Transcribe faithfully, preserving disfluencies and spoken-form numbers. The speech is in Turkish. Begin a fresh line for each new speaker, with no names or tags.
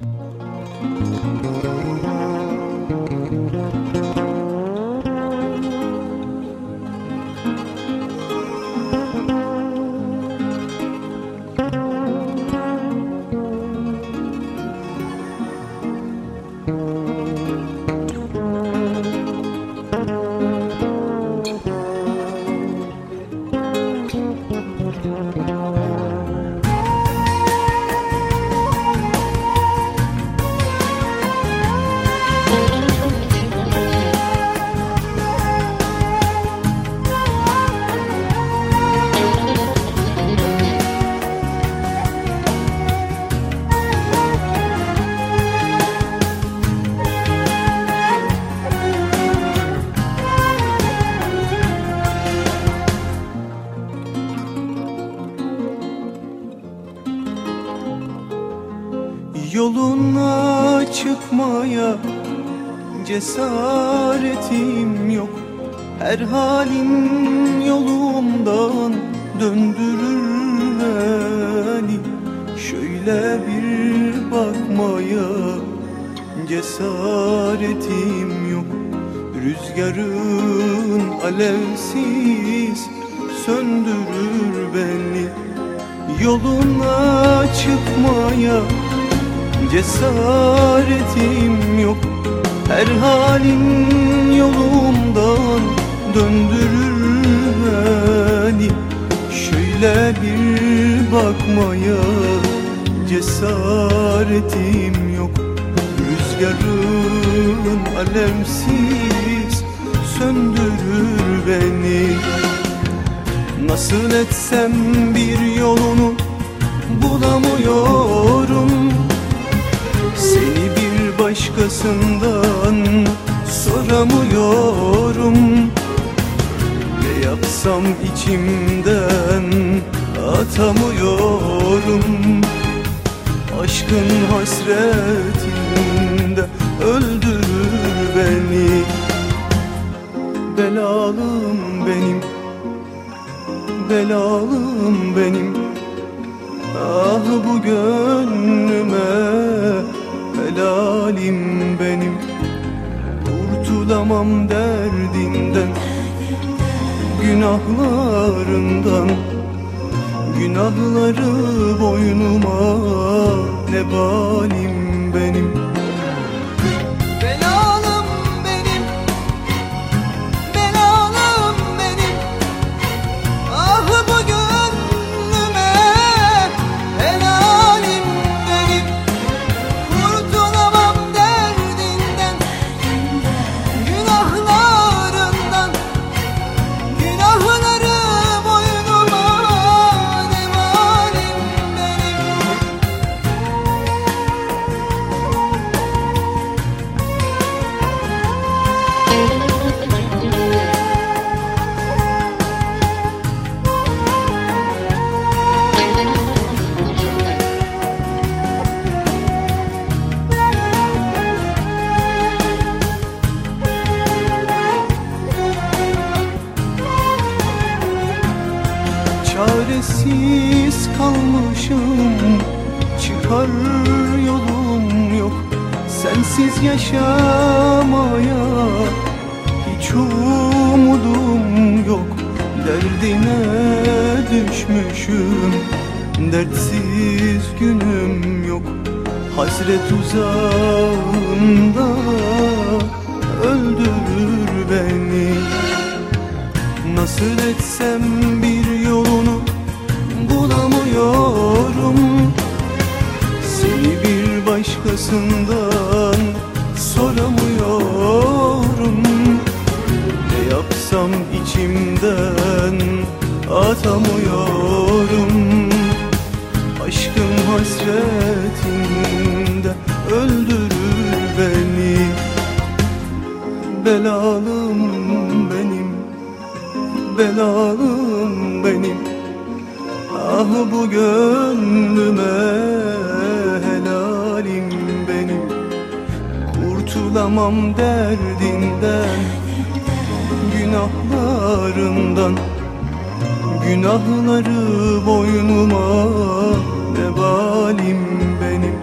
Yoluna çıkmaya cesaretim yok. Her halin yolumdan döndürür beni. Şöyle bir bakmaya cesaretim yok. Rüzgarın alevsiz söndürür beni. Yoluna çıkmaya cesaretim yok. Her halin yolumdan döndürür beni. Şöyle bir bakmaya cesaretim yok. Rüzgarın alevsiz söndürür beni. Nasıl etsem bir yolunu bulamıyorum. Seni bir başkasından soramıyorum. Ne yapsam içimden atamıyorum. Aşkın hasretinde öldürür beni. Belalım benim, belalım benim. Ah bu gönlüme helalim benim. Kurtulamam derdinden, günahlarından. Günahları boynuma nebalim benim. Belalım benim, belalım benim. Ah bu gönlüme helalim benim. Kurtulamam derdinden, günahlarından. Günahları boynuma nebalim benim. Çaresiz kalmışım, çıkar yolum yok. Sensiz yaşamaya hiç umudum yok. Derdine düşmüşüm, dertsiz günüm yok. Hasret uzağında öldürür beni. Nasıl etsem bir yolunu bulamıyorum. Seni bir başkasından soramıyorum. Ne yapsam içimden atamıyorum. Aşkın hasretinde öldürür beni. Belalım benim, belalım benim. Ah bu gönlüme helalim benim. Kurtulamam derdinden, günahlarından. Günahları boynuma nebalim benim.